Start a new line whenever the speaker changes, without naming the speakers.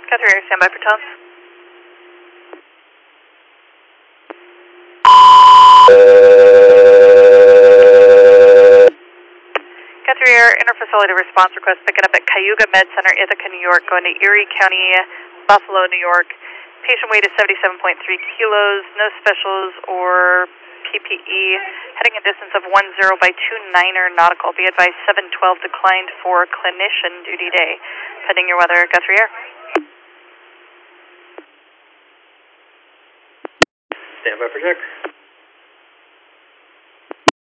Guthrie Air, stand by for tones. Guthrie Air, inter-facility response request picking up at Cayuga Med Center, Ithaca, New York, going to Erie County, Buffalo, New York. Patient weight is 77.3 kilos, no specials or PPE. Heading a distance of 10 by 29er nautical. Be advised 712 declined for clinician duty day. Pending your weather, Guthrie Air.
Stand by for check.